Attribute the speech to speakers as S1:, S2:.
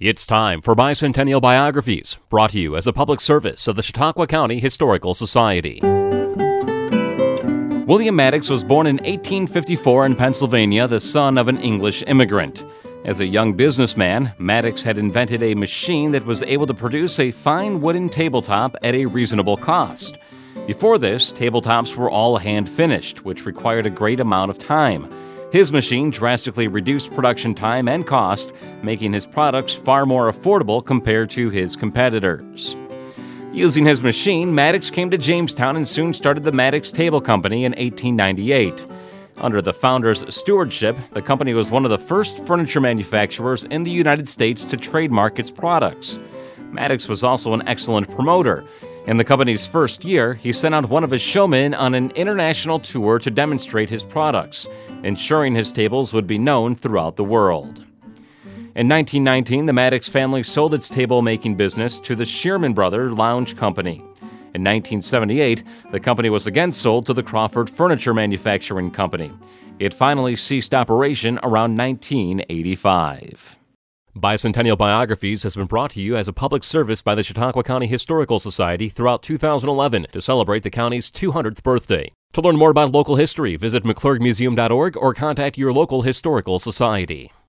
S1: It's time for Bicentennial Biographies, brought to you as a public service of the Chautauqua County Historical Society. William Maddox was born in 1854 in Pennsylvania, the son of an English immigrant. As a young businessman, Maddox had invented a machine that was able to produce a fine wooden tabletop at a reasonable cost. Before this, tabletops were all hand-finished, which required a great amount of time. His machine drastically reduced production time and cost, making his products far more affordable compared to his competitors. Using his machine, Maddox came to Jamestown and soon started the Maddox Table Company in 1898. Under the founder's stewardship, the company was one of the first furniture manufacturers in the United States to trademark its products. Maddox was also an excellent promoter. In the company's first year, he sent out one of his showmen on an international tour to demonstrate his products, ensuring his tables would be known throughout the world. In 1919, the Maddox family sold its table-making business to the Shearman Brothers Lounge Company. In 1978, the company was again sold to the Crawford Furniture Manufacturing Company. It finally ceased operation around 1985. Bicentennial Biographies has been brought to you as a public service by the Chautauqua County Historical Society throughout 2011 to celebrate the county's 200th birthday. To learn more about local history, visit mcclurgmuseum.org or contact your local historical society.